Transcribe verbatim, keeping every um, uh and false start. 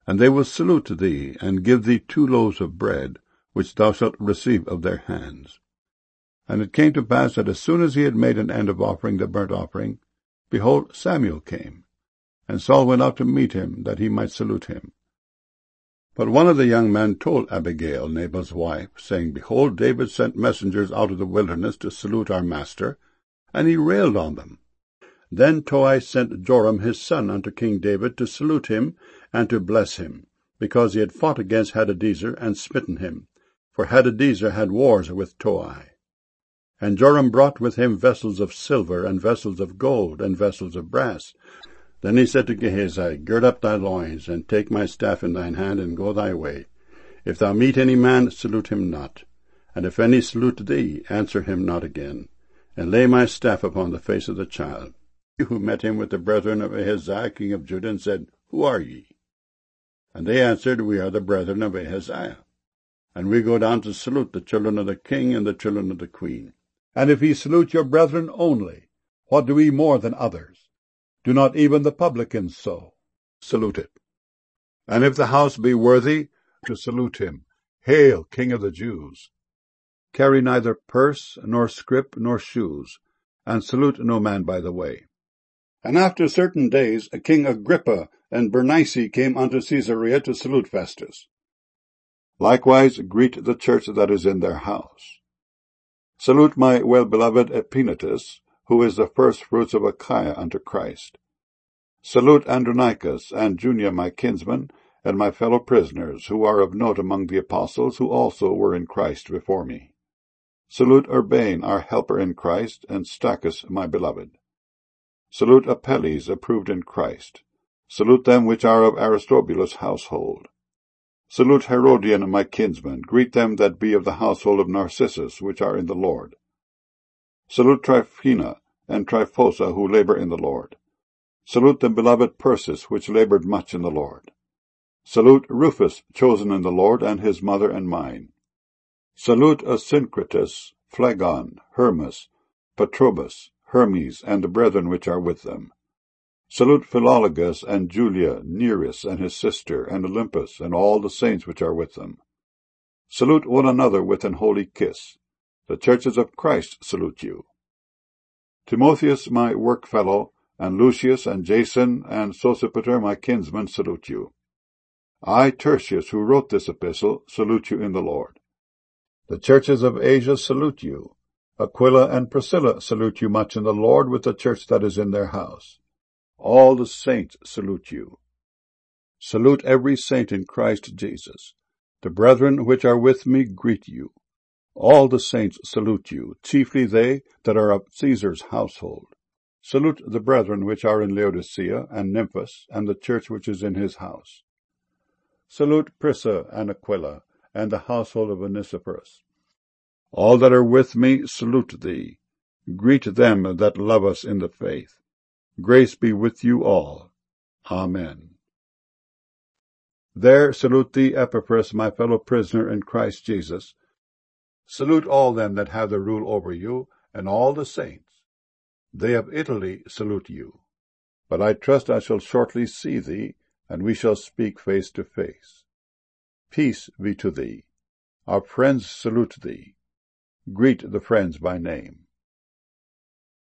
And they will salute thee, and give thee two loaves of bread, which thou shalt receive of their hands. And it came to pass that as soon as he had made an end of offering the burnt offering, behold, Samuel came. And Saul went out to meet him, that he might salute him. But one of the young men told Abigail, Nabal's wife, saying, Behold, David sent messengers out of the wilderness to salute our master, and he railed on them. Then Toi sent Joram his son unto King David to salute him and to bless him, because he had fought against Hadadezer and smitten him, for Hadadezer had wars with Toi. And Joram brought with him vessels of silver, and vessels of gold, and vessels of brass. Then he said to Gehazi, Gird up thy loins, and take my staff in thine hand, and go thy way. If thou meet any man, salute him not. And if any salute thee, answer him not again. And lay my staff upon the face of the child. He who met him with the brethren of Ahaziah king of Judah, and said, Who are ye? And they answered, We are the brethren of Ahaziah. And we go down to salute the children of the king and the children of the queen. And if ye salute your brethren only, what do we more than others? Do not even the publicans so? Salute it. And if the house be worthy, to salute him, Hail, King of the Jews! Carry neither purse, nor scrip, nor shoes, and salute no man by the way. And after certain days, King Agrippa and Bernice came unto Caesarea to salute Festus. Likewise greet the church that is in their house. Salute my well-beloved Epaenetus, who is the firstfruits of Achaia unto Christ. Salute Andronicus and Junia my kinsmen, and my fellow prisoners, who are of note among the apostles, who also were in Christ before me. Salute Urbane, our helper in Christ, and Stachys my beloved. Salute Apelles, approved in Christ. Salute them which are of Aristobulus' household. Salute Herodian my kinsman. Greet them that be of the household of Narcissus, which are in the Lord. Salute Tryphena and Tryphosa, who labor in the Lord. Salute the beloved Persis, which labored much in the Lord. Salute Rufus, chosen in the Lord, and his mother and mine. Salute Asyncritus, Phlegon, Hermas, Patrobas, Hermes, and the brethren which are with them. Salute Philologus and Julia, Nereus and his sister, and Olympus, and all the saints which are with them. Salute one another with an holy kiss. The churches of Christ salute you. Timotheus, my workfellow, and Lucius, and Jason, and Sosipater, my kinsmen, salute you. I, Tertius, who wrote this epistle, salute you in the Lord. The churches of Asia salute you. Aquila and Priscilla salute you much in the Lord, with the church that is in their house. All the saints salute you. Salute every saint in Christ Jesus. The brethren which are with me greet you. All the saints salute you, chiefly they that are of Caesar's household. Salute the brethren which are in Laodicea, and Nymphas, and the church which is in his house. Salute Prisca and Aquila, and the household of Onesiphorus. All that are with me salute thee. Greet them that love us in the faith. Grace be with you all. Amen. There salute thee, Epaphras, my fellow prisoner in Christ Jesus. Salute all them that have the rule over you, and all the saints. They of Italy salute you. But I trust I shall shortly see thee, and we shall speak face to face. Peace be to thee. Our friends salute thee. Greet the friends by name.